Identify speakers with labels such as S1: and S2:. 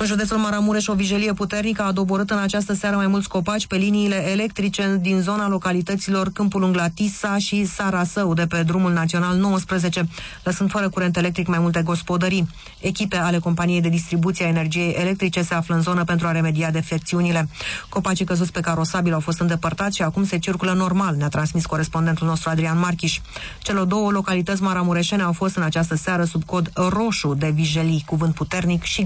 S1: În județul Maramureș, o vijelie puternică a doborât în această seară mai mulți copaci pe liniile electrice din zona localităților Câmpul Lung Tisa și Sarasău, de pe drumul național 19, lăsând fără curent electric mai multe gospodării. Echipe ale companiei de distribuție a energiei electrice se află în zonă pentru a remedia defecțiunile. Copacii căzuți pe carosabil au fost îndepărtați și acum se circulă normal, ne-a transmis corespondentul nostru Adrian Marchiș. Cele două localități maramureșene au fost în această seară sub cod roșu de vijelii, cu vânt puternic și